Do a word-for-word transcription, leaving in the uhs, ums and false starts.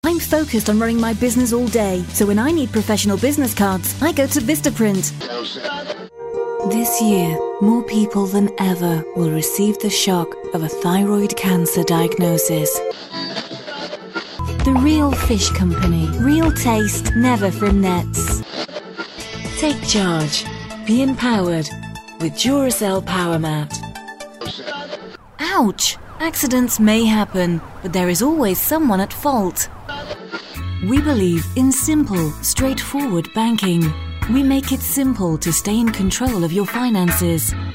I'm focused on running my business all day, so when I need professional business cards, I go to Vistaprint. This year, more people than ever will receive the shock of a thyroid cancer diagnosis. The Real Fish Company. Real taste, never from nets. Take charge. Be empowered with Duracell Power Mat. Ouch! Accidents may happen, but there is always someone at fault. We believe in simple, straightforward banking. We make it simple to stay in control of your finances.